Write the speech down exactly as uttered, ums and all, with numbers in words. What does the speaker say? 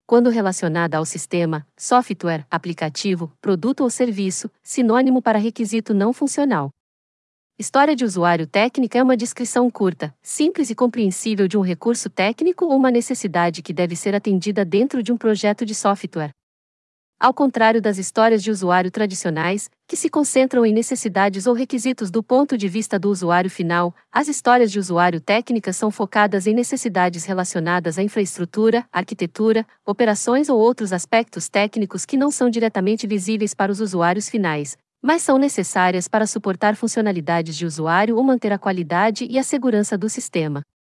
quando relacionada ao sistema, software, aplicativo, produto ou serviço, sinônimo para requisito não funcional. História de usuário técnica é uma descrição curta, simples e compreensível de um recurso técnico ou uma necessidade que deve ser atendida dentro de um projeto de software. Ao contrário das histórias de usuário tradicionais, que se concentram em necessidades ou requisitos do ponto de vista do usuário final, as histórias de usuário técnicas são focadas em necessidades relacionadas à infraestrutura, arquitetura, operações ou outros aspectos técnicos que não são diretamente visíveis para os usuários finais, mas são necessárias para suportar funcionalidades de usuário ou manter a qualidade e a segurança do sistema.